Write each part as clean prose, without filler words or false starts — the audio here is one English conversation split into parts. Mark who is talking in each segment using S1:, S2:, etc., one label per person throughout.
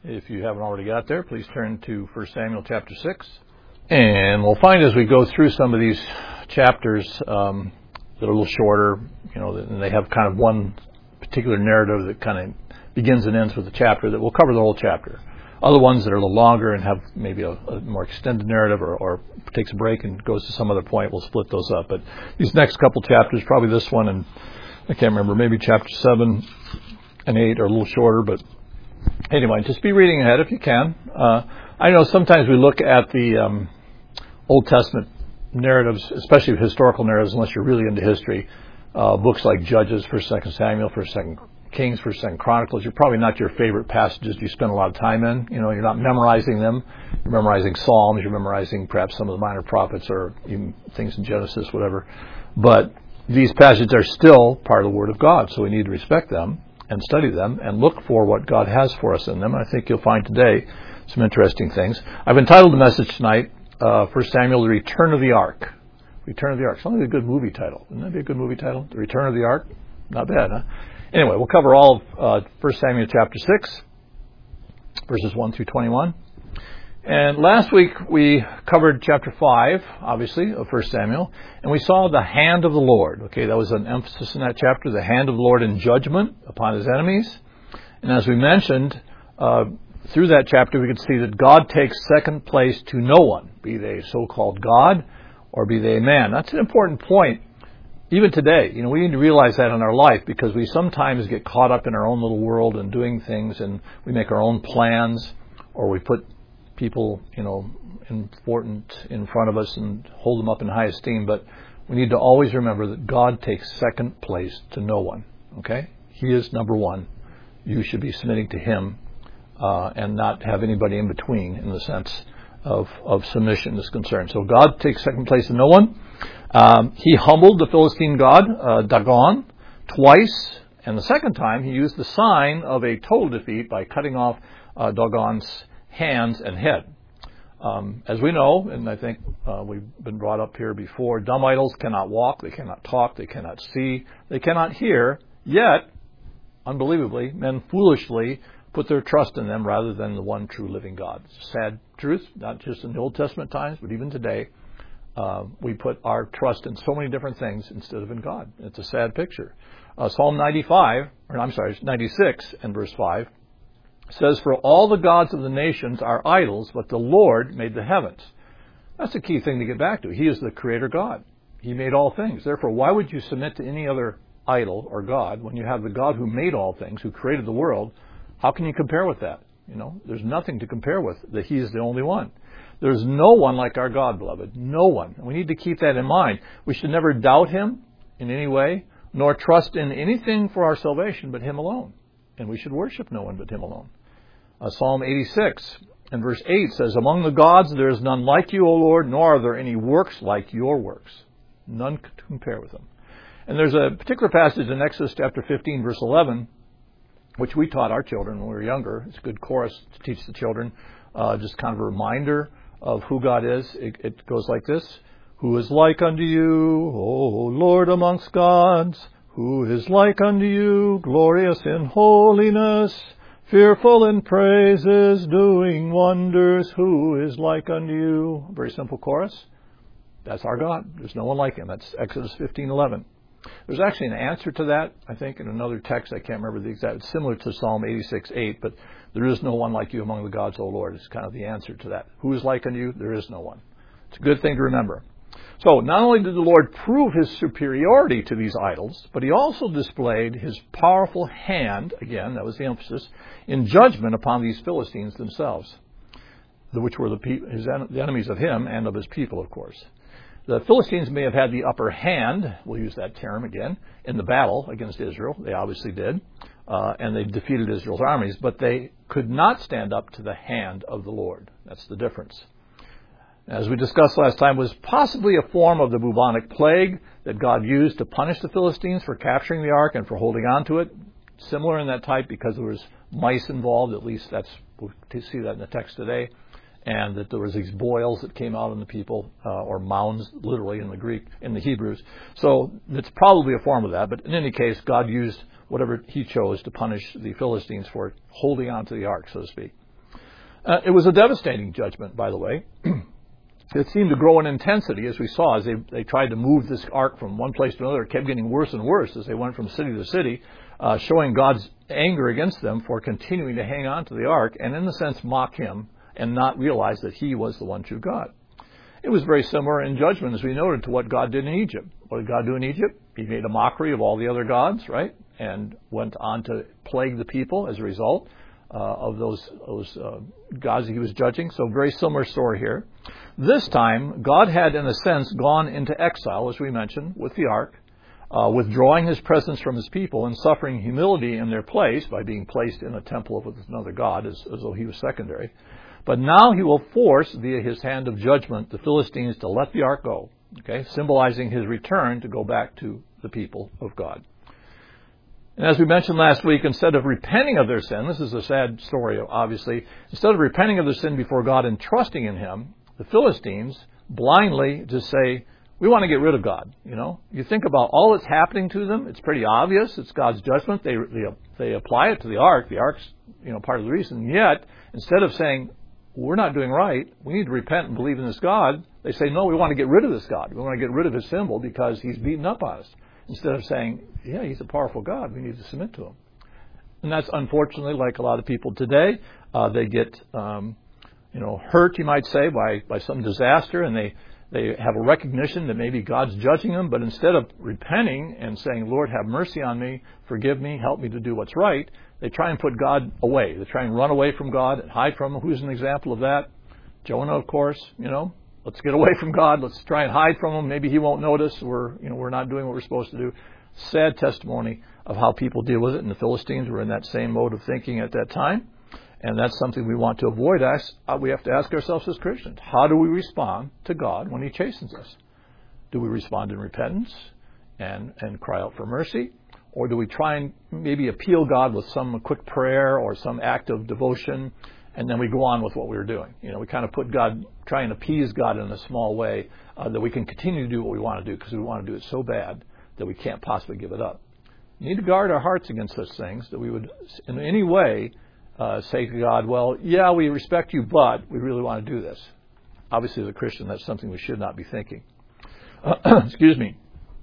S1: If you haven't already got there, please turn to 1 Samuel chapter 6. And we'll find as we go through some of these chapters that are a little shorter, and they have kind of one particular narrative that kind of begins and ends with the chapter, that we'll cover the whole chapter. Other ones that are a little longer and have maybe a more extended narrative or takes a break and goes to some other point, we'll split those up. But these next couple chapters, probably this one and I can't remember, maybe chapter 7 and 8 are a little shorter, but anyway, just be reading ahead if you can. I know sometimes we look at the Old Testament narratives, especially historical narratives, unless you're really into history. Books like Judges, 1st, 2nd Samuel, 1st, 2nd Kings, 1st, 2nd Chronicles, you're probably not your favorite passages you spend a lot of time in. You're not memorizing them. You're memorizing Psalms. You're memorizing perhaps some of the minor prophets or even things in Genesis, whatever. But these passages are still part of the Word of God, so we need to respect them and study them and look for what God has for us in them. I think you'll find today some interesting things. I've entitled the message tonight, 1 Samuel, The Return of the Ark. Return of the Ark. Sounds like a good movie title. Wouldn't that be a good movie title? The Return of the Ark? Not bad, huh? Anyway, we'll cover all of 1 Samuel chapter 6, verses 1 through 21. And last week we covered chapter 5, obviously, of 1 Samuel, and we saw the hand of the Lord. Okay, that was an emphasis in that chapter, the hand of the Lord in judgment upon his enemies. And as we mentioned, through that chapter we could see that God takes second place to no one, be they so-called God or be they man. That's an important point. Even today, we need to realize that in our life, because we sometimes get caught up in our own little world and doing things, and we make our own plans, or we put people, important in front of us and hold them up in high esteem. But we need to always remember that God takes second place to no one. Okay? He is number one. You should be submitting to him and not have anybody in between in the sense of submission is concerned. So God takes second place to no one. He humbled the Philistine god, Dagon, twice. And the second time he used the sign of a total defeat by cutting off Dagon's hands and head. As we know, and I think we've been brought up here before, dumb idols cannot walk, they cannot talk, they cannot see, they cannot hear, yet, unbelievably, men foolishly put their trust in them rather than the one true living God. It's a sad truth, not just in the Old Testament times, but even today. We put our trust in so many different things instead of in God. It's a sad picture. Psalm 96 and verse 5 says, "For all the gods of the nations are idols, but the Lord made the heavens." That's a key thing to get back to. He is the creator God. He made all things. Therefore, why would you submit to any other idol or God when you have the God who made all things, who created the world? How can you compare with that? There's nothing to compare with, that he is the only one. There's no one like our God, beloved. No one. And we need to keep that in mind. We should never doubt him in any way, nor trust in anything for our salvation but him alone. And we should worship no one but him alone. Psalm 86 and verse 8 says, "Among the gods there is none like you, O Lord, nor are there any works like your works." None to compare with them. And there's a particular passage in Exodus chapter 15, verse 11, which we taught our children when we were younger. It's a good chorus to teach the children. Just kind of a reminder of who God is. It goes like this: "Who is like unto you, O Lord, amongst gods? Who is like unto you, glorious in holiness, fearful in praises, doing wonders? Who is like unto you?" Very simple chorus. That's our God. There's no one like him. That's Exodus 15:11. There's actually an answer to that, I think, in another text. I can't remember the exact. It's similar to Psalm 86:8, but "There is no one like you among the gods, O Lord." It's kind of the answer to that. Who is like unto you? There is no one. It's a good thing to remember. So not only did the Lord prove his superiority to these idols, but he also displayed his powerful hand, again, that was the emphasis, in judgment upon these Philistines themselves, which were the enemies of him and of his people, of course. The Philistines may have had the upper hand, we'll use that term again, in the battle against Israel. They obviously did. And they defeated Israel's armies, but they could not stand up to the hand of the Lord. That's the difference. As we discussed last time, was possibly a form of the bubonic plague that God used to punish the Philistines for capturing the ark and for holding on to it. Similar in that type because there was mice involved, at least we'll see that in the text today. And that there was these boils that came out on the people, or mounds, literally in the Greek, in the Hebrews. So it's probably a form of that. But in any case, God used whatever he chose to punish the Philistines for holding on to the ark, so to speak. It was a devastating judgment, by the way. It seemed to grow in intensity, as we saw, as they tried to move this ark from one place to another. It kept getting worse and worse as they went from city to city, showing God's anger against them for continuing to hang on to the ark and, in a sense, mock him and not realize that he was the one true God. It was very similar in judgment, as we noted, to what God did in Egypt. What did God do in Egypt? He made a mockery of all the other gods, right? And went on to plague the people as a result of those gods that he was judging. So very similar story here. This time, God had, in a sense, gone into exile, as we mentioned, with the ark, withdrawing his presence from his people and suffering humility in their place by being placed in a temple with another god, as though he was secondary. But now he will force, via his hand of judgment, the Philistines to let the ark go, okay, symbolizing his return to go back to the people of God. And as we mentioned last week, instead of repenting of their sin, this is a sad story, obviously, instead of repenting of their sin before God and trusting in him, the Philistines blindly just say, we want to get rid of God. You know, you think about all that's happening to them. It's pretty obvious. It's God's judgment. They apply it to the ark. The ark's, part of the reason. Yet, instead of saying, we're not doing right, we need to repent and believe in this God, they say, no, we want to get rid of this God. We want to get rid of his symbol because he's beaten up on us. Instead of saying, yeah, he's a powerful God, we need to submit to him. And that's unfortunately like a lot of people today. They get, hurt, you might say, by some disaster, and they have a recognition that maybe God's judging them, but instead of repenting and saying, Lord, have mercy on me, forgive me, help me to do what's right, they try and put God away. They try and run away from God and hide from him. Who's an example of that? Jonah, of course. Let's get away from God. Let's try and hide from him. Maybe he won't notice. We're not doing what we're supposed to do. Sad testimony of how people deal with it. And the Philistines were in that same mode of thinking at that time. And that's something we want to avoid. We have to ask ourselves as Christians, how do we respond to God when he chastens us? Do we respond in repentance and cry out for mercy? Or do we try and maybe appeal God with some quick prayer or some act of devotion, and then we go on with what we were doing? We kind of put God, try and appease God in a small way that we can continue to do what we want to do because we want to do it so bad that we can't possibly give it up. We need to guard our hearts against such things, that we would in any way say to God, well, yeah, we respect you, but we really want to do this. Obviously, as a Christian, that's something we should not be thinking. Excuse me.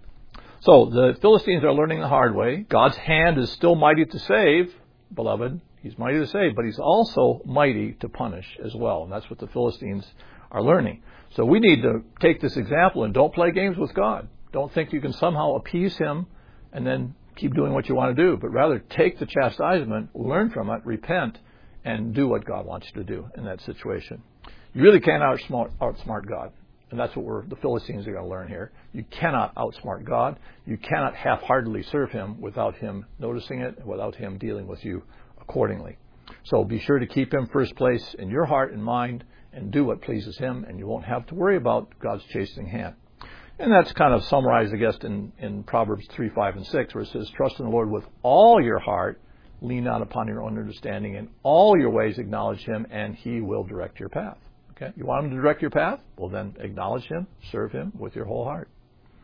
S1: So the Philistines are learning the hard way. God's hand is still mighty to save, beloved. He's mighty to save, but he's also mighty to punish as well. And that's what the Philistines are learning. So we need to take this example and don't play games with God. Don't think you can somehow appease him and then keep doing what you want to do, but rather take the chastisement, learn from it, repent, and do what God wants you to do in that situation. You really can't outsmart God. And that's what the Philistines are going to learn here. You cannot outsmart God. You cannot half-heartedly serve him without him noticing it and without him dealing with you accordingly. So be sure to keep him first place in your heart and mind and do what pleases him, and you won't have to worry about God's chastening hand. And that's kind of summarized, I guess, in Proverbs 3, 5, and 6, where it says, trust in the Lord with all your heart, lean not upon your own understanding, in all your ways acknowledge him, and he will direct your path. Okay, you want him to direct your path? Well, then acknowledge him, serve him with your whole heart.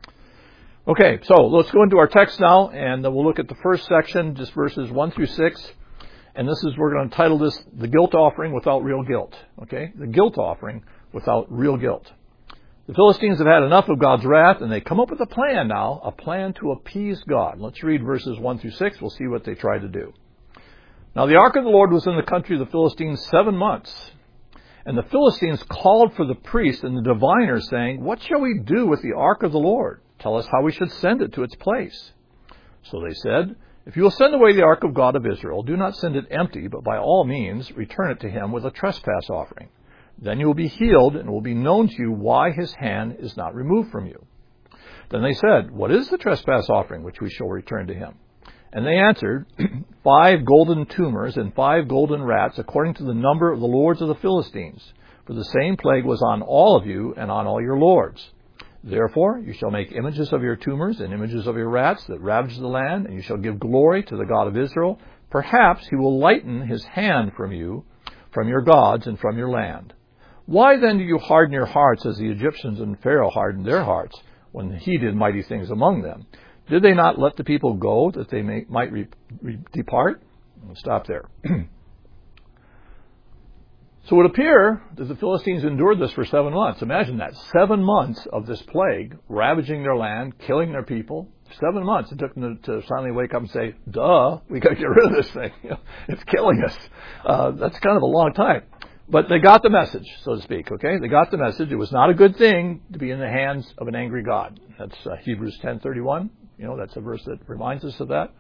S1: Okay, so let's go into our text now, and we'll look at the first section, just verses 1 through 6. And we're going to title this, The Guilt Offering Without Real Guilt. Okay, the guilt offering without real guilt. The Philistines have had enough of God's wrath, and they come up with a plan now, a plan to appease God. Let's read verses 1 through 6. We'll see what they try to do. Now the ark of the Lord was in the country of the Philistines 7 months. And the Philistines called for the priests and the diviners, saying, what shall we do with the ark of the Lord? Tell us how we should send it to its place. So they said, if you will send away the ark of God of Israel, do not send it empty, but by all means return it to him with a trespass offering. Then you will be healed, and it will be known to you why his hand is not removed from you. Then they said, what is the trespass offering which we shall return to him? And they answered, 5 golden tumors and 5 golden rats, according to the number of the lords of the Philistines. For the same plague was on all of you and on all your lords. Therefore you shall make images of your tumors and images of your rats that ravage the land, and you shall give glory to the God of Israel. Perhaps he will lighten his hand from you, from your gods, and from your land. Why then do you harden your hearts as the Egyptians and Pharaoh hardened their hearts when he did mighty things among them? Did they not let the people go that they might depart? We'll stop there. So it would appear that the Philistines endured this for 7 months. Imagine that. 7 months of this plague, ravaging their land, killing their people. 7 months. It took them to finally wake up and say, duh, we got to get rid of this thing. It's killing us. That's kind of a long time. But they got the message, so to speak, okay? They got the message. It was not a good thing to be in the hands of an angry God. That's Hebrews 10:31. That's a verse that reminds us of that.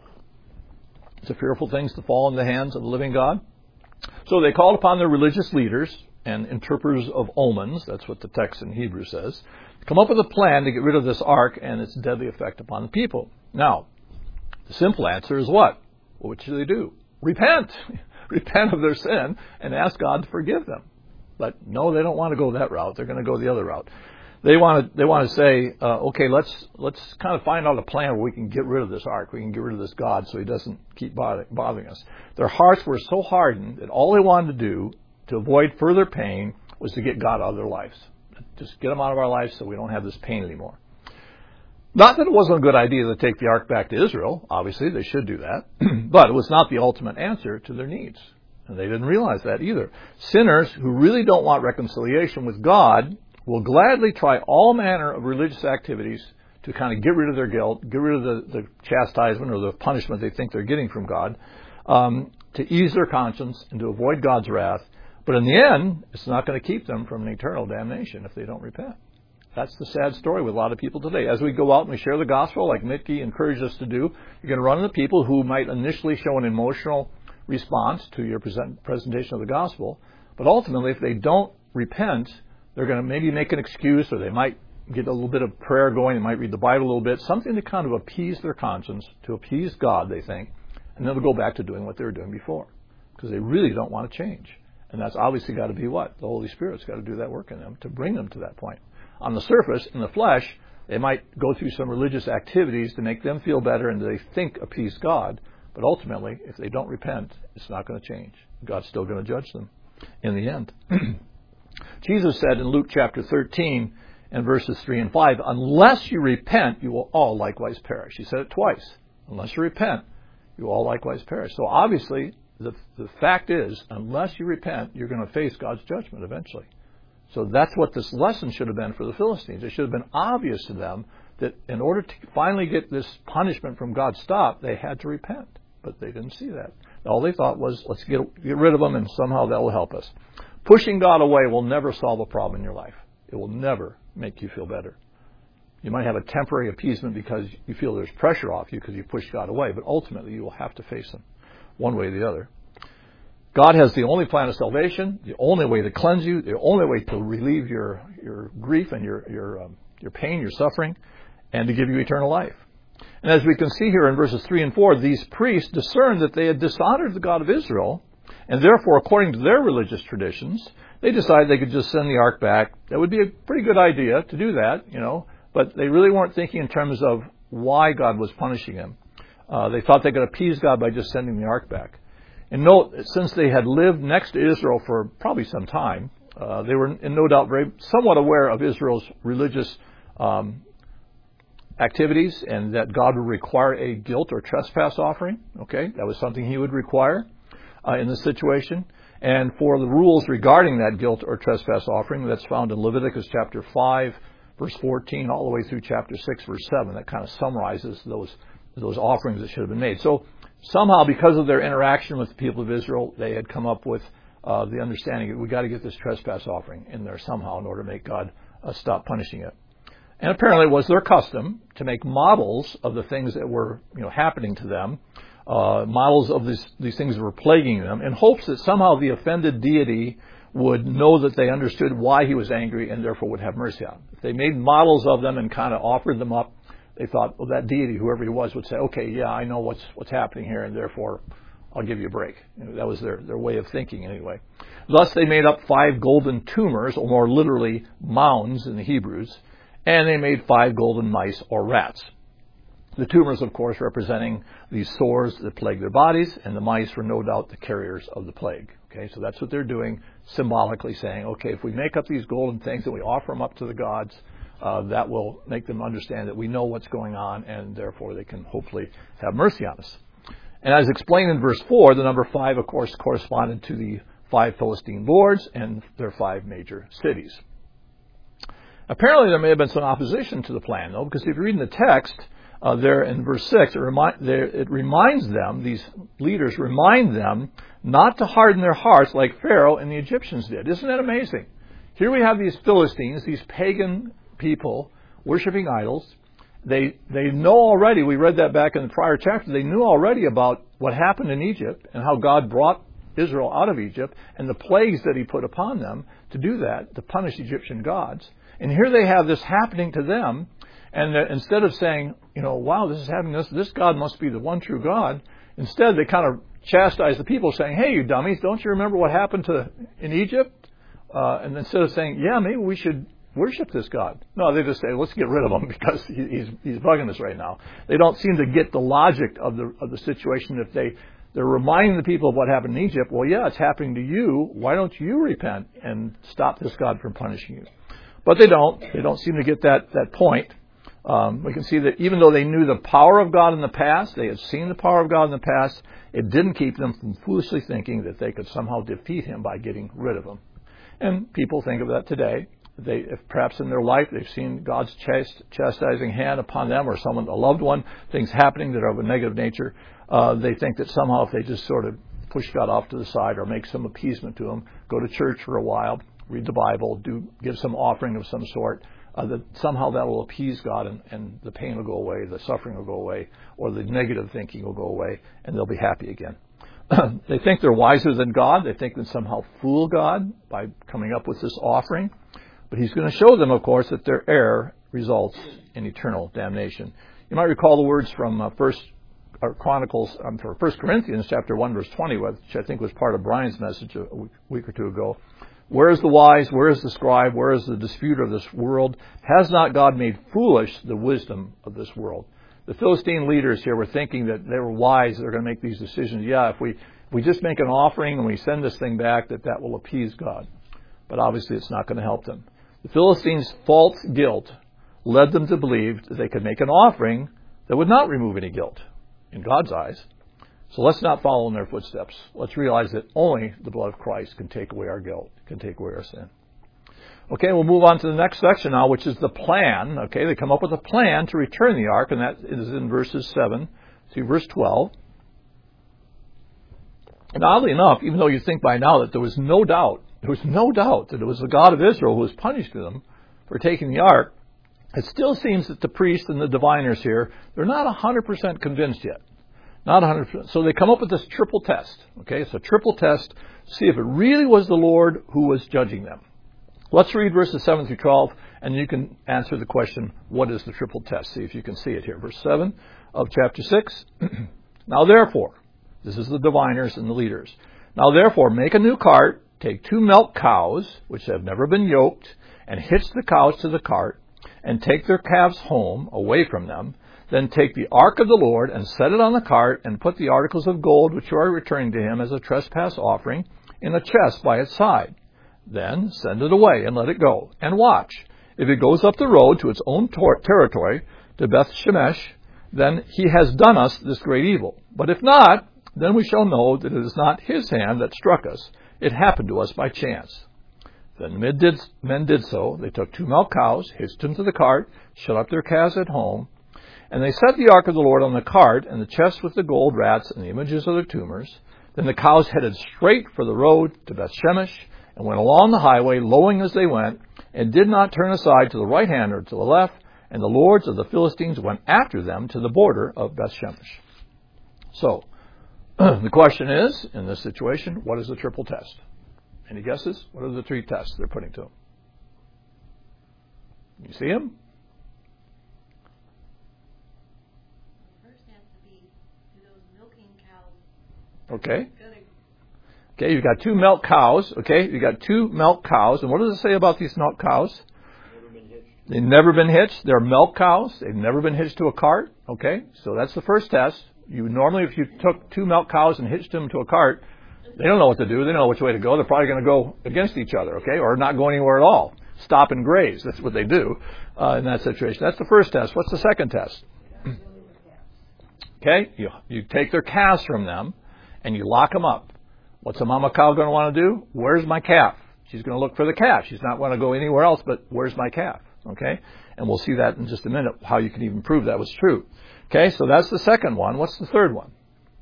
S1: It's a fearful thing to fall in the hands of the living God. So they called upon their religious leaders and interpreters of omens, that's what the text in Hebrews says, to come up with a plan to get rid of this ark and its deadly effect upon the people. Now, the simple answer is what? Well, what should they do? Repent. Repent of their sin and ask God to forgive them. But no, they don't want to go that route. They're going to go the other route. They want to say, okay, let's kind of find out a plan where we can get rid of this ark. We can get rid of this God so he doesn't keep bothering us. Their hearts were so hardened that all they wanted to do to avoid further pain was to get God out of their lives. Just get him out of our lives so we don't have this pain anymore. Not that it wasn't a good idea to take the ark back to Israel. Obviously, they should do that. But it was not the ultimate answer to their needs. And they didn't realize that either. Sinners who really don't want reconciliation with God will gladly try all manner of religious activities to kind of get rid of their guilt, get rid of the chastisement or the punishment they think they're getting from God, to ease their conscience and to avoid God's wrath. But in the end, it's not going to keep them from an eternal damnation if they don't repent. That's the sad story with a lot of people today. As we go out and we share the gospel, like Mitke encouraged us to do, you're going to run into people who might initially show an emotional response to your presentation of the gospel, but ultimately, if they don't repent, they're going to maybe make an excuse, or they might get a little bit of prayer going, they might read the Bible a little bit, something to kind of appease their conscience, to appease God, they think, and then they'll go back to doing what they were doing before, because they really don't want to change. And that's obviously got to be what? The Holy Spirit's got to do that work in them to bring them to that point. On the surface, in the flesh, they might go through some religious activities to make them feel better and they think appease God, but ultimately, if they don't repent, it's not going to change. God's still going to judge them in the end. Jesus said in Luke chapter 13 and verses 3 and 5, unless you repent, you will all likewise perish. He said it twice. Unless you repent, you will all likewise perish. So obviously, the fact is, unless you repent, you're going to face God's judgment eventually. So that's what this lesson should have been for the Philistines. It should have been obvious to them that in order to finally get this punishment from God stopped, they had to repent. But they didn't see that. All they thought was, let's get rid of them and somehow that will help us. Pushing God away will never solve a problem in your life. It will never make you feel better. You might have a temporary appeasement because you feel there's pressure off you because you push God away, but ultimately you will have to face Him one way or the other. God has the only plan of salvation, the only way to cleanse you, the only way to relieve your grief and your pain, your suffering, and to give you eternal life. And as we can see here in verses 3 and 4, these priests discerned that they had dishonored the God of Israel, and therefore, according to their religious traditions, they decided they could just send the ark back. That would be a pretty good idea to do that, but they really weren't thinking in terms of why God was punishing them. They thought they could appease God by just sending the ark back. And note, since they had lived next to Israel for probably some time, they were in no doubt somewhat aware of Israel's religious activities and that God would require a guilt or trespass offering. Okay, that was something He would require in this situation. And for the rules regarding that guilt or trespass offering, that's found in Leviticus chapter 5, verse 14, all the way through chapter 6, verse 7. That kind of summarizes those offerings that should have been made. So somehow, because of their interaction with the people of Israel, they had come up with the understanding that we've got to get this trespass offering in there somehow in order to make God stop punishing it. And apparently it was their custom to make models of the things that were happening to them, models of these things that were plaguing them, in hopes that somehow the offended deity would know that they understood why He was angry and therefore would have mercy on them. If they made models of them and kind of offered them up, they thought, well, that deity, whoever he was, would say, okay, yeah, I know what's happening here, and therefore I'll give you a break. That was their way of thinking anyway. Thus they made up 5 golden tumors, or more literally mounds in the Hebrews, and they made 5 golden mice or rats. The tumors, of course, representing these sores that plague their bodies, and the mice were no doubt the carriers of the plague. Okay, so that's what they're doing, symbolically saying, okay, if we make up these golden things and we offer them up to the gods, that will make them understand that we know what's going on, and therefore they can hopefully have mercy on us. And as explained in verse 4, the number 5, of course, corresponded to the 5 Philistine lords and their 5 major cities. Apparently there may have been some opposition to the plan, though, because if you read in the text, there in verse 6, it reminds them, these leaders remind them, not to harden their hearts like Pharaoh and the Egyptians did. Isn't that amazing? Here we have these Philistines, these pagan people, worshiping idols. They know already, we read that back in the prior chapter, they knew already about what happened in Egypt and how God brought Israel out of Egypt and the plagues that he put upon them to do that, to punish Egyptian gods. And here they have this happening to them, and instead of saying, wow, this is happening, this God must be the one true God, instead they kind of chastise the people, saying, hey, you dummies, don't you remember what happened in Egypt? And instead of saying, yeah, maybe we should worship this God. No, they just say, let's get rid of him because he's bugging us right now. They don't seem to get the logic of the situation. If they're reminding the people of what happened in Egypt, well, yeah, it's happening to you. Why don't you repent and stop this God from punishing you? But they don't. They don't seem to get that point. We can see that even though they knew the power of God in the past, they had seen the power of God in the past, it didn't keep them from foolishly thinking that they could somehow defeat him by getting rid of him. And people think of that today. If perhaps in their life they've seen God's chastising hand upon them or a loved one, things happening that are of a negative nature, they think that somehow if they just sort of push God off to the side or make some appeasement to him, go to church for a while, read the Bible, give some offering of some sort, that somehow that will appease God and the pain will go away, the suffering will go away, or the negative thinking will go away, and they'll be happy again. They think they're wiser than God. They think they somehow fool God by coming up with this offering. But he's going to show them, of course, that their error results in eternal damnation. You might recall the words from 1 Corinthians chapter 1, verse 20, which I think was part of Brian's message a week or two ago. Where is the wise? Where is the scribe? Where is the disputer of this world? Has not God made foolish the wisdom of this world? The Philistine leaders here were thinking that they were wise. They're going to make these decisions. Yeah, if we just make an offering and we send this thing back, that will appease God. But obviously it's not going to help them. The Philistines' false guilt led them to believe that they could make an offering that would not remove any guilt in God's eyes. So let's not follow in their footsteps. Let's realize that only the blood of Christ can take away our guilt, can take away our sin. Okay, we'll move on to the next section now, which is the plan. Okay, they come up with a plan to return the ark, and that is in verses 7 to verse 12. And oddly enough, even though you think by now that there was no doubt that it was the God of Israel who was punishing them for taking the ark, it still seems that the priests and the diviners here, they're not 100% convinced yet. Not 100%. So they come up with this triple test. Okay, it's a triple test to see if it really was the Lord who was judging them. Let's read verses 7 through 12, and you can answer the question, what is the triple test? See if you can see it here. Verse 7 of chapter 6. Now therefore, this is the diviners and the leaders. Now therefore, make a new cart, take 2 milk cows, which have never been yoked, and hitch the cows to the cart, and take their calves home, away from them. Then take the ark of the Lord, and set it on the cart, and put the articles of gold which you are returning to him as a trespass offering in a chest by its side. Then send it away, and let it go, and watch. If it goes up the road to its own territory, to Beth Shemesh, then he has done us this great evil. But if not, then we shall know that it is not his hand that struck us. It happened to us by chance. Then men did so. They took 2 milk cows, hitched them to the cart, shut up their calves at home, and they set the ark of the Lord on the cart, and the chest with the gold rats and the images of their tumors. Then the cows headed straight for the road to Beth Shemesh, and went along the highway, lowing as they went, and did not turn aside to the right hand or to the left. And the lords of the Philistines went after them to the border of Beth Shemesh. So, the question is, in this situation, what is the triple test? Any guesses? What are the 3 tests they're putting to them? You see them?
S2: First has to be those milking cows.
S1: Okay. Okay, you've got 2 milk cows. Okay, you've got 2 milk cows. And what does it say about these milk cows? They've never been hitched. They're milk cows. They've never been hitched to a cart. Okay, so that's the first test. You normally, if you took 2 milk cows and hitched them to a cart, they don't know what to do. They don't know which way to go. They're probably going to go against each other, okay, or not go anywhere at all. Stop and graze. That's what they do in that situation. That's the first test. What's the second test? Okay, you take their calves from them and you lock them up. What's a mama cow going to want to do? Where's my calf? She's going to look for the calf. She's not going to go anywhere else, but where's my calf? Okay? And we'll see that in just a minute, how you can even prove that was true. Okay, so that's the second one. What's the third one?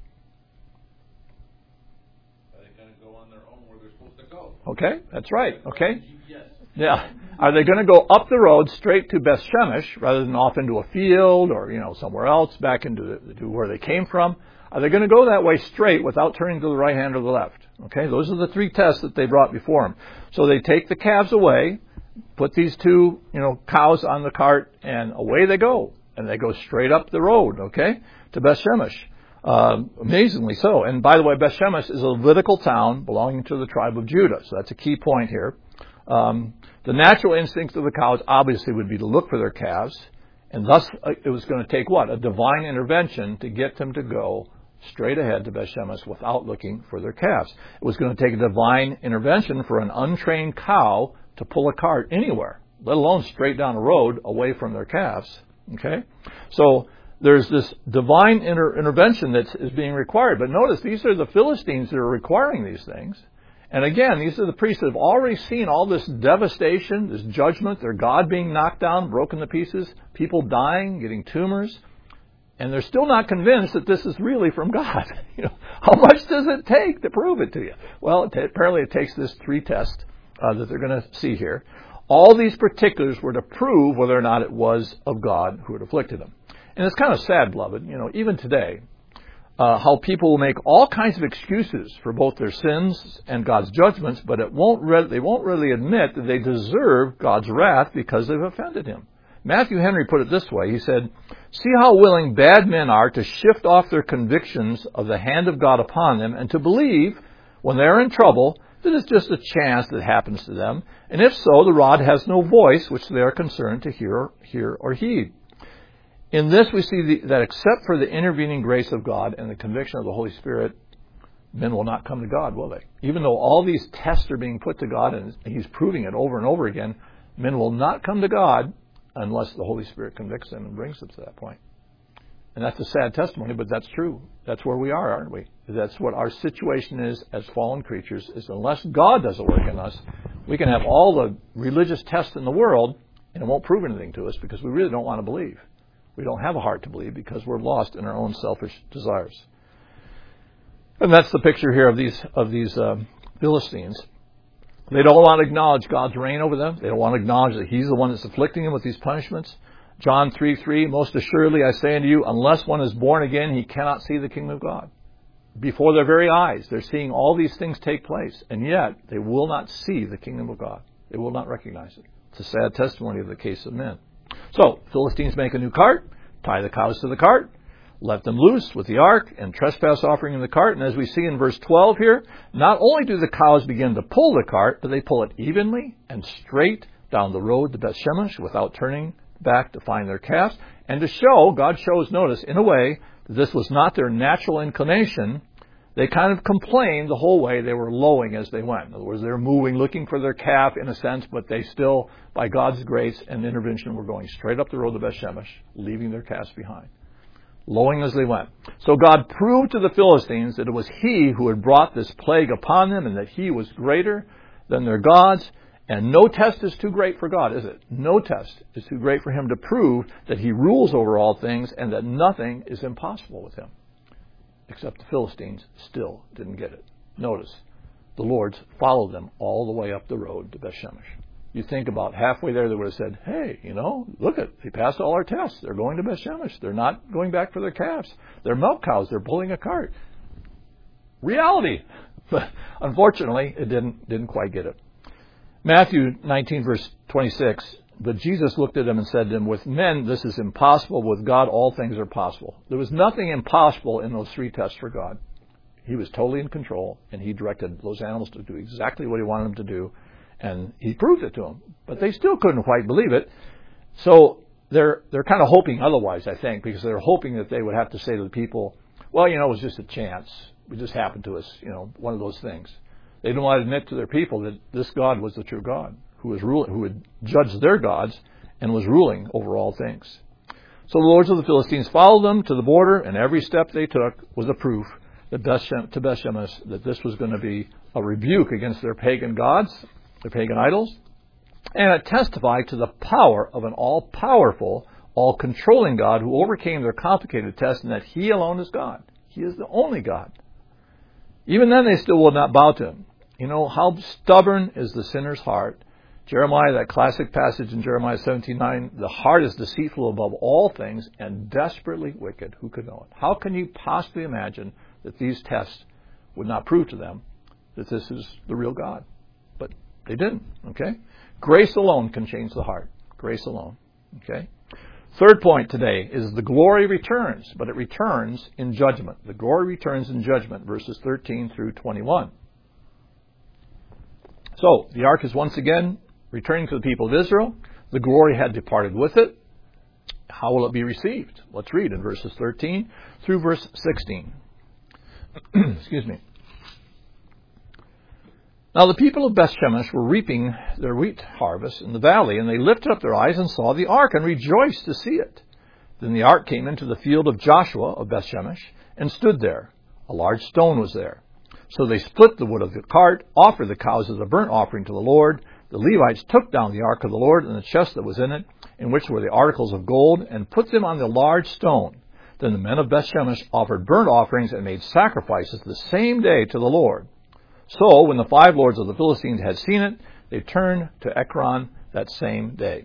S3: Are they going to go on their own where they're supposed to go?
S1: Okay, that's right. Okay?
S3: Yes.
S1: Yeah. Are they going to go up the road straight to Beth Shemesh rather than off into a field or, somewhere else back to where they came from? Are they going to go that way straight without turning to the right hand or the left? Okay, those are the three tests that they brought before him. So they take the calves away, put these two, cows on the cart, and away they go. And they go straight up the road, okay, to Beth Shemesh. Amazingly so. And by the way, Beth Shemesh is a Levitical town belonging to the tribe of Judah. So that's a key point here. The natural instincts of the cows obviously would be to look for their calves. And thus it was going to take what? A divine intervention to get them to go straight ahead to Beth Shemesh without looking for their calves. It was going to take a divine intervention for an untrained cow to pull a cart anywhere, let alone straight down a road away from their calves. Okay? So there's this divine intervention that is being required. But notice, these are the Philistines that are requiring these things. And again, these are the priests that have already seen all this devastation, this judgment, their God being knocked down, broken to pieces, people dying, getting tumors. And they're still not convinced that this is really from God. How much does it take to prove it to you? Well, apparently it takes this three test that they're going to see here. All these particulars were to prove whether or not it was of God who had afflicted them. And it's kind of sad, beloved, even today, how people will make all kinds of excuses for both their sins and God's judgments, but they won't really admit that they deserve God's wrath because they've offended him. Matthew Henry put it this way. He said, "See how willing bad men are to shift off their convictions of the hand of God upon them and to believe, when they're in trouble, that it's just a chance that happens to them. And if so, the rod has no voice which they are concerned to hear or heed." In this we see that except for the intervening grace of God and the conviction of the Holy Spirit, men will not come to God, will they? Even though all these tests are being put to God, and he's proving it over and over again, men will not come to God unless the Holy Spirit convicts them and brings them to that point. And that's a sad testimony, but that's true. That's where we are, aren't we? That's what our situation is as fallen creatures, is unless God does a work in us, we can have all the religious tests in the world, and it won't prove anything to us because we really don't want to believe. We don't have a heart to believe because we're lost in our own selfish desires. And that's the picture here of these Philistines. They don't want to acknowledge God's reign over them. They don't want to acknowledge that he's the one that's afflicting them with these punishments. John 3:3, "Most assuredly I say unto you, unless one is born again, he cannot see the kingdom of God." Before their very eyes, they're seeing all these things take place, and yet they will not see the kingdom of God. They will not recognize it. It's a sad testimony of the case of men. So, Philistines make a new cart, tie the cows to the cart, let them loose with the ark and trespass offering in the cart. And as we see in verse 12 here, not only do the cows begin to pull the cart, but they pull it evenly and straight down the road to Beth Shemesh without turning back to find their calves. And to show, God shows, notice, in a way, that this was not their natural inclination. They kind of complained the whole way. They were lowing as they went. In other words, they were moving, looking for their calf in a sense, but they still, by God's grace and intervention, were going straight up the road to Beth Shemesh, leaving their calves behind, lowing as they went. So God proved to the Philistines that it was he who had brought this plague upon them and that he was greater than their gods. And no test is too great for God, is it? No test is too great for him to prove that he rules over all things and that nothing is impossible with him. Except the Philistines still didn't get it. Notice, the Lord's followed them all the way up the road to Beth Shemesh. You think about halfway there, they would have said, "Hey, look they passed all our tests. They're going to Beth Shemesh. They're not going back for their calves. They're milk cows. They're pulling a cart." Reality. But unfortunately, it didn't quite get it. Matthew 19, verse 26, "But Jesus looked at them and said to them, with men this is impossible, with God all things are possible." There was nothing impossible in those three tests for God. He was totally in control, and he directed those animals to do exactly what he wanted them to do, and he proved it to them. But they still couldn't quite believe it. So they're kind of hoping otherwise, I think, because they're hoping that they would have to say to the people, "Well, it was just a chance. It just happened to us, one of those things." They didn't want to admit to their people that this God was the true God, who had judged their gods and was ruling over all things. So the lords of the Philistines followed them to the border, and every step they took was a proof to Beth Shemesh that this was going to be a rebuke against their pagan gods, their pagan idols, and it testified to the power of an all-powerful, all-controlling God who overcame their complicated test, and that He alone is God. He is the only God. Even then, they still will not bow to Him. You know, how stubborn is the sinner's heart. Jeremiah, that classic passage in Jeremiah 17:9, the heart is deceitful above all things and desperately wicked. Who could know it? How can you possibly imagine that these tests would not prove to them that this is the real God? But they didn't, okay? Grace alone can change the heart. Grace alone, okay? Third point today is the glory returns, but it returns in judgment. The glory returns in judgment, verses 13 through 21. So, the ark is once again returning to the people of Israel. The glory had departed with it. How will it be received? Let's read in verses 13 through verse 16. Excuse me. Now the people of Beth Shemesh were reaping their wheat harvest in the valley, and they lifted up their eyes and saw the ark and rejoiced to see it. Then the ark came into the field of Joshua of Beth Shemesh and stood there. A large stone was there. So they split the wood of the cart, offered the cows as a burnt offering to the Lord. The Levites took down the ark of the Lord and the chest that was in it, in which were the articles of gold, and put them on the large stone. Then the men of Beth Shemesh offered burnt offerings and made sacrifices the same day to the Lord. So when the 5 lords of the Philistines had seen it, they turned to Ekron that same day.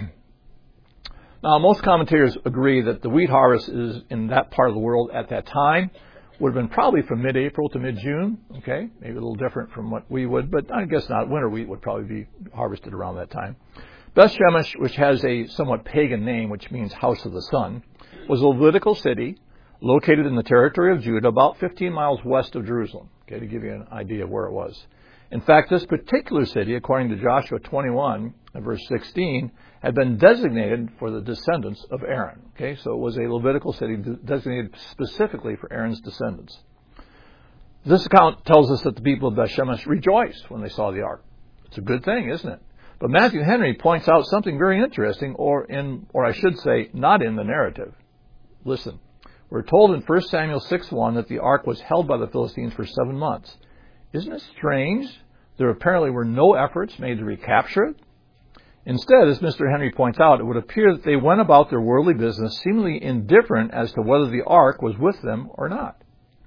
S1: Now, most commentators agree that the wheat harvest is in that part of the world at that time would have been probably from mid-April to mid-June. Okay, maybe a little different from what we would, but I guess not. Winter wheat would probably be harvested around that time. Beth Shemesh, which has a somewhat pagan name, which means house of the sun, was a Levitical city located in the territory of Judah, about 15 miles west of Jerusalem. Okay, to give you an idea of where it was. In fact, this particular city, according to Joshua 21, verse 16, had been designated for the descendants of Aaron. Okay, so it was a Levitical city designated specifically for Aaron's descendants. This account tells us that the people of Beth Shemesh rejoiced when they saw the ark. It's a good thing, isn't it? But Matthew Henry points out something very interesting, or I should say, not in the narrative. Listen, we're told in 1 Samuel 6:1 that the ark was held by the Philistines for 7 months. Isn't it strange? There apparently were no efforts made to recapture it. Instead, as Mr. Henry points out, it would appear that they went about their worldly business seemingly indifferent as to whether the ark was with them or not.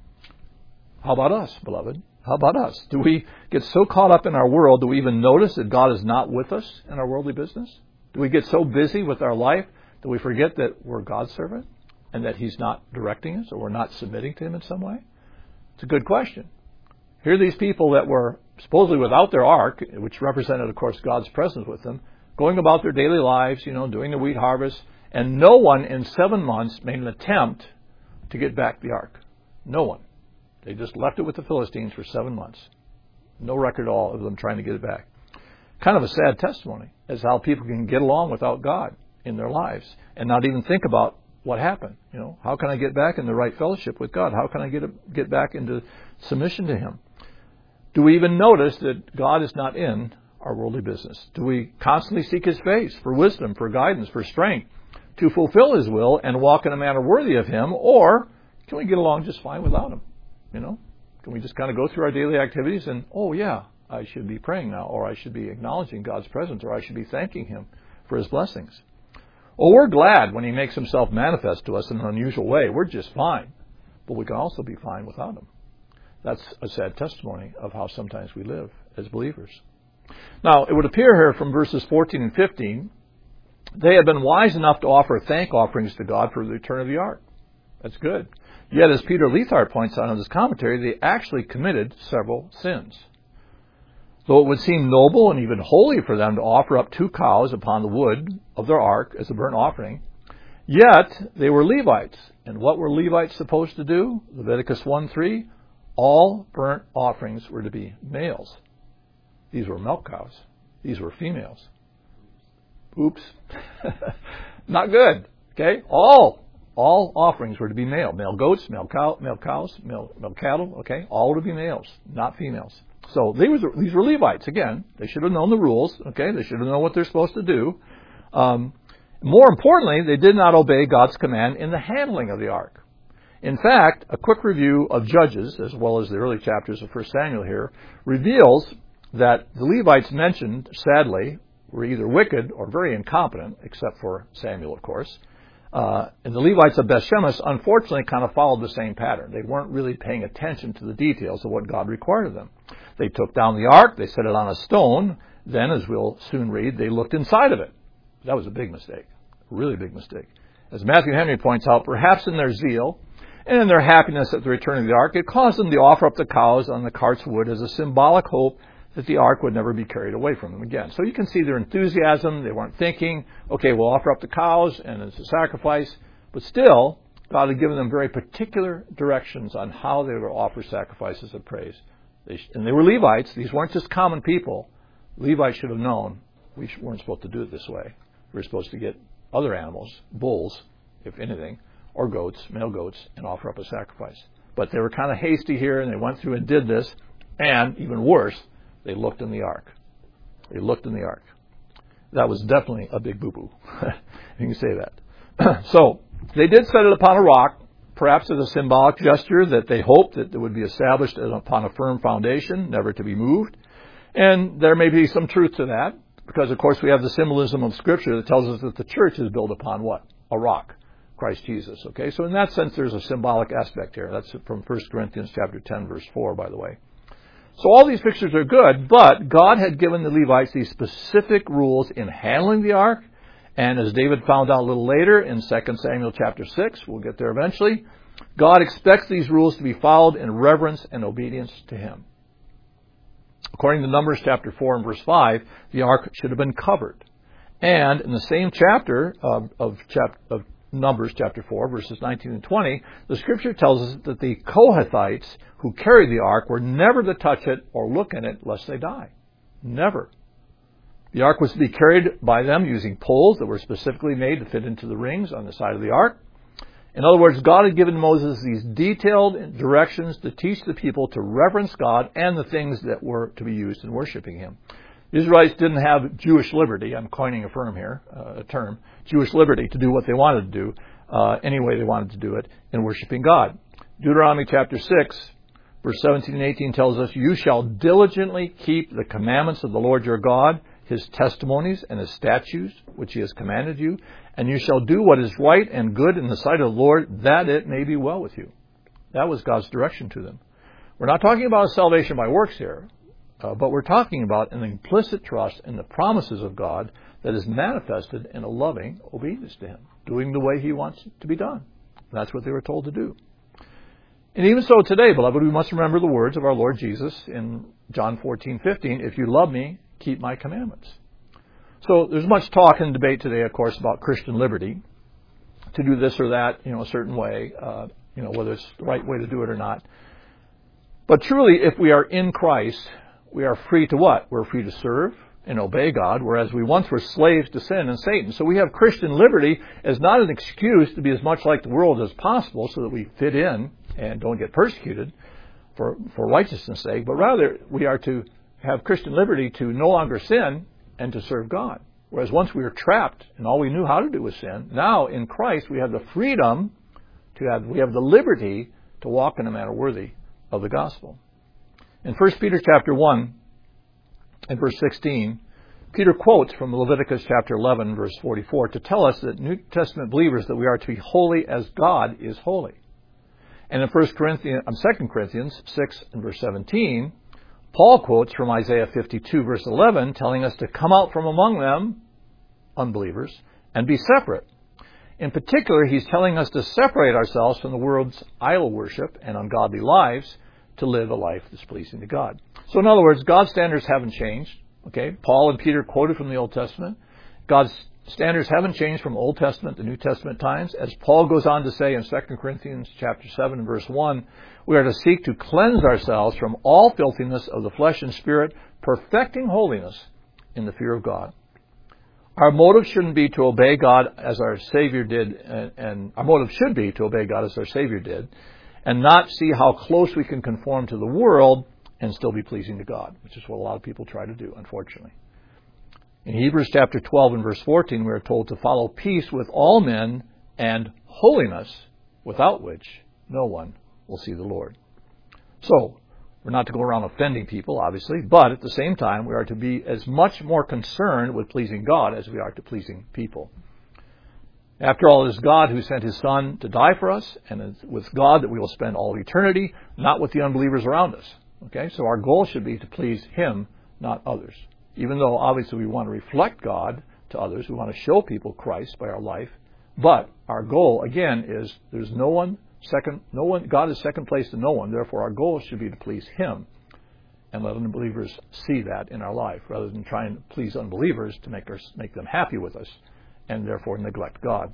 S1: How about us, beloved? How about us? Do we get so caught up in our world, do we even notice that God is not with us in our worldly business? Do we get so busy with our life that we forget that we're God's servant and that He's not directing us or we're not submitting to Him in some way? It's a good question. Here are these people that were supposedly without their ark, which represented, of course, God's presence with them, going about their daily lives, doing the wheat harvest, and no one in 7 months made an attempt to get back the ark. No one. They just left it with the Philistines for 7 months. No record at all of them trying to get it back. Kind of a sad testimony as how people can get along without God in their lives and not even think about what happened. How can I get back in the right fellowship with God? How can I get back into submission to Him? Do we even notice that God is not in our worldly business? Do we constantly seek His face for wisdom, for guidance, for strength, to fulfill His will and walk in a manner worthy of Him? Or can we get along just fine without Him? Can we just kind of go through our daily activities and, oh yeah, I should be praying now, or I should be acknowledging God's presence, or I should be thanking Him for His blessings. Well, we're glad when He makes Himself manifest to us in an unusual way. We're just fine. But we can also be fine without Him. That's a sad testimony of how sometimes we live as believers. Now, it would appear here from verses 14 and 15, they had been wise enough to offer thank offerings to God for the return of the ark. That's good. Yet, as Peter Leithart points out in his commentary, they actually committed several sins. Though it would seem noble and even holy for them to offer up 2 cows upon the wood of their ark as a burnt offering, yet they were Levites. And what were Levites supposed to do? Leviticus 1:3, all burnt offerings were to be males. These were milk cows. These were females. Oops. Not good. Okay? All offerings were to be male. Male goats, male cows, male cattle. Okay? All were to be males, not females. So these were Levites. Again, they should have known the rules. Okay? They should have known what they're supposed to do. More importantly, they did not obey God's command in the handling of the ark. In fact, a quick review of Judges, as well as the early chapters of 1 Samuel here, reveals that the Levites mentioned, sadly, were either wicked or very incompetent, except for Samuel, of course. And the Levites of Beth-Shemesh, unfortunately, kind of followed the same pattern. They weren't really paying attention to the details of what God required of them. They took down the ark, they set it on a stone, then, as we'll soon read, they looked inside of it. That was a big mistake, a really big mistake. As Matthew Henry points out, perhaps in their zeal and in their happiness at the return of the ark, it caused them to offer up the cows on the cart's wood as a symbolic hope that the ark would never be carried away from them again. So you can see their enthusiasm. They weren't thinking, okay, we'll offer up the cows and it's a sacrifice. But still, God had given them very particular directions on how they would offer sacrifices of praise. And they were Levites. These weren't just common people. Levites should have known we weren't supposed to do it this way. We were supposed to get other animals, bulls, if anything, or goats, male goats, and offer up a sacrifice. But they were kind of hasty here, and they went through and did this. And even worse, they looked in the ark. They looked in the ark. That was definitely a big boo-boo. You can say that. So they did set it upon a rock, perhaps as a symbolic gesture that they hoped that it would be established upon a firm foundation, never to be moved. And there may be some truth to that, because, of course, we have the symbolism of Scripture that tells us that the church is built upon what? A rock, Christ Jesus. Okay, so in that sense, there's a symbolic aspect here. That's from 1 Corinthians chapter 10, verse 4, by the way. So all these pictures are good, but God had given the Levites these specific rules in handling the ark. And as David found out a little later in 2 Samuel chapter 6, we'll get there eventually, God expects these rules to be followed in reverence and obedience to Him. According to Numbers chapter 4 and verse 5, the ark should have been covered. And in the same chapter of Numbers chapter 4, verses 19 and 20, the Scripture tells us that the Kohathites who carried the ark were never to touch it or look in it lest they die. Never. The ark was to be carried by them using poles that were specifically made to fit into the rings on the side of the ark. In other words, God had given Moses these detailed directions to teach the people to reverence God and the things that were to be used in worshiping Him. The Israelites didn't have Jewish liberty. I'm coining a term, Jewish liberty, to do what they wanted to do, any way they wanted to do it in worshiping God. Deuteronomy chapter 6, verse 17 and 18 tells us, "You shall diligently keep the commandments of the Lord your God, His testimonies and His statutes, which He has commanded you, and you shall do what is right and good in the sight of the Lord, that it may be well with you." That was God's direction to them. We're not talking about a salvation by works here, but we're talking about an implicit trust in the promises of God that is manifested in a loving obedience to Him, doing the way He wants it to be done. That's what they were told to do. And even so today, beloved, we must remember the words of our Lord Jesus in John 14:15, "If you love me, keep my commandments." So there's much talk and debate today, of course, about Christian liberty to do this or that, a certain way, whether it's the right way to do it or not. But truly, if we are in Christ, we are free to what? We're free to serve and obey God, whereas we once were slaves to sin and Satan. So we have Christian liberty as not an excuse to be as much like the world as possible so that we fit in and don't get persecuted for righteousness' sake, but rather we are to have Christian liberty to no longer sin and to serve God. Whereas once we were trapped and all we knew how to do was sin, now in Christ we have the freedom we have the liberty to walk in a manner worthy of the gospel. In 1 Peter chapter 1 and verse 16, Peter quotes from Leviticus chapter 11, verse 44, to tell us that New Testament believers that we are to be holy as God is holy. And in 2 Corinthians 6 and verse 17, Paul quotes from Isaiah 52, verse 11, telling us to come out from among them, unbelievers, and be separate. In particular, he's telling us to separate ourselves from the world's idol worship and ungodly lives to live a life that's pleasing to God. So in other words, God's standards haven't changed. Okay, Paul and Peter quoted from the Old Testament. God's standards haven't changed from Old Testament to New Testament times. As Paul goes on to say in 2 Corinthians chapter 7 and verse 1, we are to seek to cleanse ourselves from all filthiness of the flesh and spirit, perfecting holiness in the fear of God. Our motive shouldn't be to obey God as our Savior did, and our motive should be to obey God as our Savior did, and not see how close we can conform to the world and still be pleasing to God, which is what a lot of people try to do, unfortunately. In Hebrews chapter 12 and verse 14, we are told to follow peace with all men and holiness, without which no one will see the Lord. So, we're not to go around offending people, obviously, but at the same time, we are to be as much more concerned with pleasing God as we are to pleasing people. After all, it is God who sent His Son to die for us, and it's with God that we will spend all eternity, not with the unbelievers around us. Okay, so our goal should be to please Him, not others. Even though, obviously, we want to reflect God to others, we want to show people Christ by our life, but our goal, again, is there's no one, God is second place to no one, therefore our goal should be to please Him and let unbelievers see that in our life, rather than trying to please unbelievers to make them happy with us and therefore neglect God.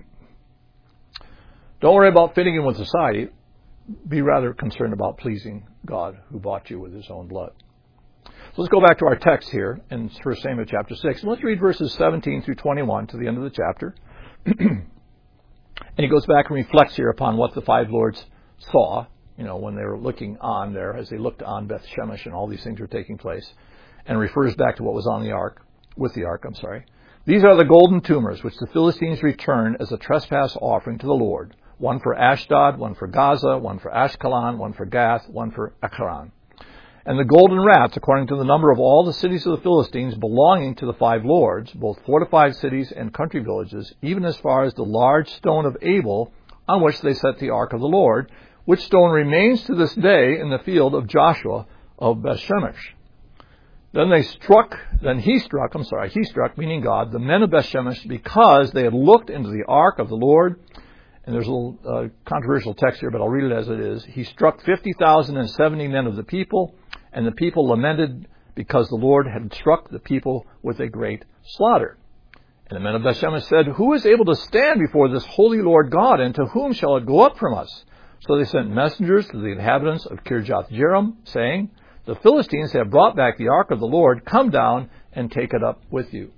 S1: Don't worry about fitting in with society. Be rather concerned about pleasing God who bought you with His own blood. So let's go back to our text here in 1 Samuel chapter 6. And let's read verses 17 through 21 to the end of the chapter. And he goes back and reflects here upon what the five lords saw, when they were looking on there, as they looked on Beth Shemesh and all these things were taking place, and refers back to what was on the ark, with the ark. These are the golden tumors which the Philistines returned as a trespass offering to the Lord. One for Ashdod, one for Gaza, one for Ashkelon, one for Gath, one for Ekron. And the golden rats, according to the number of all the cities of the Philistines belonging to the five lords, both fortified cities and country villages, even as far as the large stone of Abel, on which they set the ark of the Lord, which stone remains to this day in the field of Joshua of Bethshemesh. Then he struck, meaning God, the men of Bethshemesh, because they had looked into the ark of the Lord. And there's a little controversial text here, but I'll read it as it is. He struck 50,070 men of the people, and the people lamented because the Lord had struck the people with a great slaughter. And the men of Bethshemesh said, "Who is able to stand before this holy Lord God, and to whom shall it go up from us?" So they sent messengers to the inhabitants of Kirjath-jearim, saying, "The Philistines have brought back the ark of the Lord. Come down and take it up with you."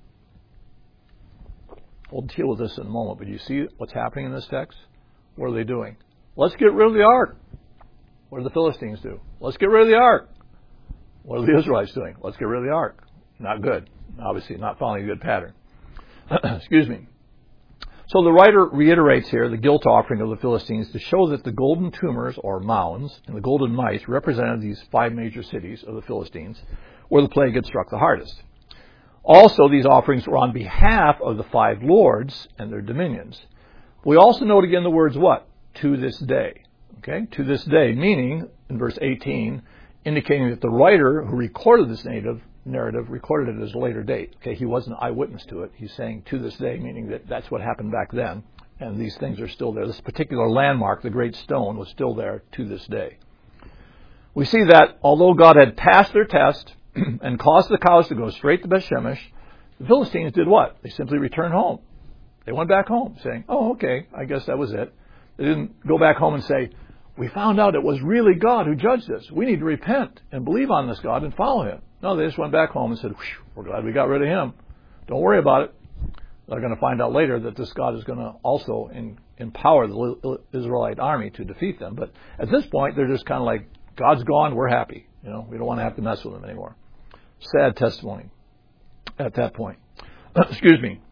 S1: We'll deal with this in a moment, but you see what's happening in this text? What are they doing? Let's get rid of the ark. What do the Philistines do? Let's get rid of the ark. What are the Israelites doing? Let's get rid of the ark. Not good. Obviously, not following a good pattern. Excuse me. So the writer reiterates here the guilt offering of the Philistines to show that the golden tumors, or mounds, and the golden mice represented these five major cities of the Philistines, where the plague had struck the hardest. Also, these offerings were on behalf of the five lords and their dominions. We also note again the words what? To this day. Okay? To this day, meaning, in verse 18, indicating that the writer who recorded this narrative recorded it as a later date. Okay? He wasn't an eyewitness to it. He's saying to this day, meaning that that's what happened back then. And these things are still there. This particular landmark, the great stone, was still there to this day. We see that although God had passed their test and caused the cows to go straight to Bethshemesh, the Philistines did what? They simply returned home. They went back home saying, "Oh, okay, I guess that was it." They didn't go back home and say, "We found out it was really God who judged us. We need to repent and believe on this God and follow Him." No, they just went back home and said, "We're glad we got rid of him. Don't worry about it." They're going to find out later that this God is going to also empower the Israelite army to defeat them. But at this point, they're just kind of like, God's gone, we're happy. We don't want to have to mess with him anymore. Sad testimony at that point. Excuse me.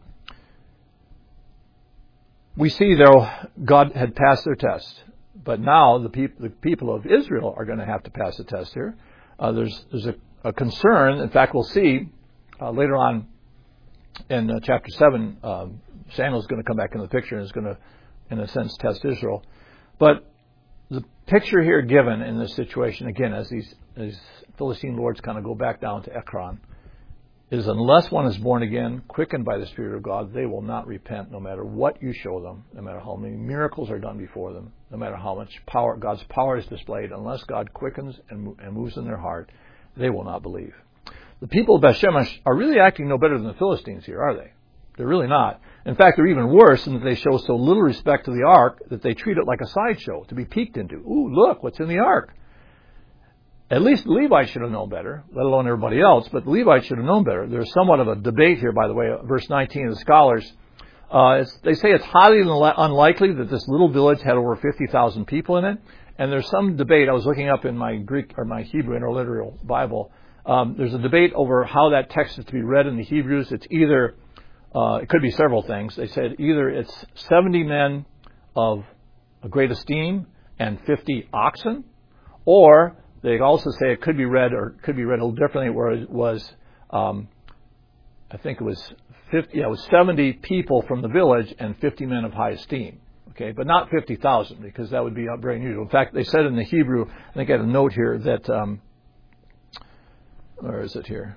S1: We see, though, God had passed their test. But now the people of Israel are going to have to pass the test here. There's a concern. In fact, we'll see later on in chapter 7, Samuel's going to come back in the picture and is going to, in a sense, test Israel. But the picture here given in this situation, again, as these Philistine lords kind of go back down to Ekron, is unless one is born again, quickened by the Spirit of God, they will not repent no matter what you show them, no matter how many miracles are done before them, no matter how much power God's power is displayed. Unless God quickens and moves in their heart, they will not believe. The people of Bethshemesh are really acting no better than the Philistines here, are they? They're really not. In fact, they're even worse in that they show so little respect to the ark that they treat it like a sideshow to be peeked into. Ooh, look, what's in the ark? At least the Levites should have known better, let alone everybody else, but the Levites should have known better. There's somewhat of a debate here, by the way. Verse 19 of the scholars, they say it's highly unlikely that this little village had over 50,000 people in it. And there's some debate. I was looking up in my Greek or my Hebrew interlinear Bible. There's a debate over how that text is to be read in the Hebrews. It's either, it could be several things. They said either it's 70 men of a great esteem, and 50 oxen. Or they also say it could be read a little differently, where it was, I think it was 50. Yeah, it was 70 people from the village and 50 men of high esteem. Okay, but not 50,000, because that would be very unusual. In fact, they said in the Hebrew, I think I had a note here that, where is it here?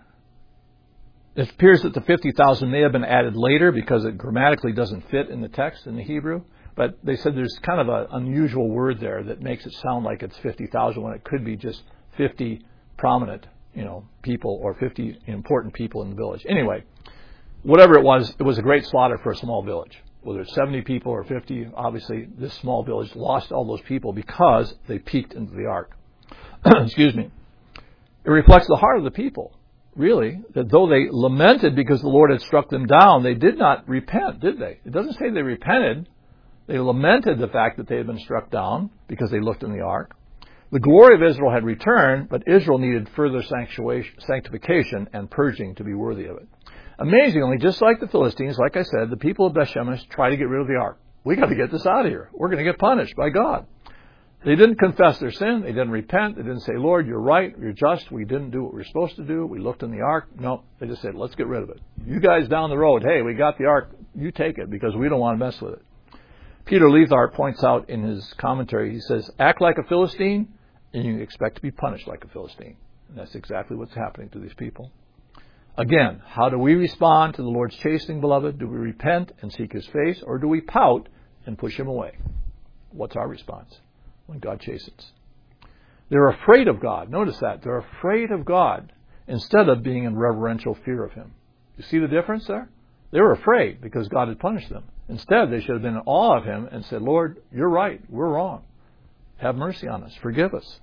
S1: It appears that the 50,000 may have been added later because it grammatically doesn't fit in the text in the Hebrew. But they said there's kind of an unusual word there that makes it sound like it's 50,000 when it could be just 50 prominent, people, or 50 important people in the village. Anyway, whatever it was a great slaughter for a small village. Whether it's 70 people or 50, obviously this small village lost all those people because they peeked into the ark. Excuse me. It reflects the heart of the people, really, that though they lamented because the Lord had struck them down, they did not repent, did they? It doesn't say they repented. They lamented the fact that they had been struck down because they looked in the ark. The glory of Israel had returned, but Israel needed further sanctification and purging to be worthy of it. Amazingly, just like the Philistines, like I said, the people of Beth-Shemesh try to get rid of the ark. We got to get this out of here. We're going to get punished by God. They didn't confess their sin. They didn't repent. They didn't say, Lord, you're right. You're just. We didn't do what we were supposed to do. We looked in the ark. No, they just said, let's get rid of it. You guys down the road, hey, we got the ark. You take it because we don't want to mess with it. Peter Leithart points out in his commentary, he says, act like a Philistine and you expect to be punished like a Philistine. And that's exactly what's happening to these people. Again, how do we respond to the Lord's chastening, beloved? Do we repent and seek His face, or do we pout and push Him away? What's our response when God chastens? They're afraid of God. Notice that. They're afraid of God instead of being in reverential fear of Him. You see the difference there? They were afraid because God had punished them. Instead, they should have been in awe of Him and said, Lord, you're right. We're wrong. Have mercy on us. Forgive us.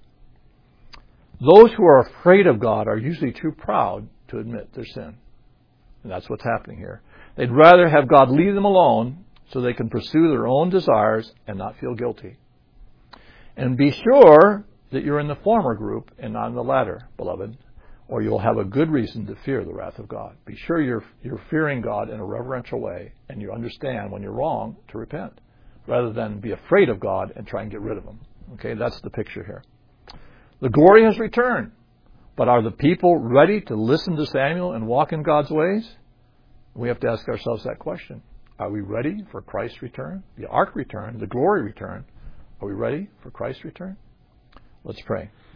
S1: Those who are afraid of God are usually too proud to admit their sin. And that's what's happening here. They'd rather have God leave them alone so they can pursue their own desires and not feel guilty. And be sure that you're in the former group and not in the latter, beloved, or you'll have a good reason to fear the wrath of God. Be sure you're fearing God in a reverential way, and you understand when you're wrong to repent, rather than be afraid of God and try and get rid of Him. Okay, that's the picture here. The glory has returned. But are the people ready to listen to Samuel and walk in God's ways? We have to ask ourselves that question. Are we ready for Christ's return? The ark return, the glory return. Are we ready for Christ's return? Let's pray.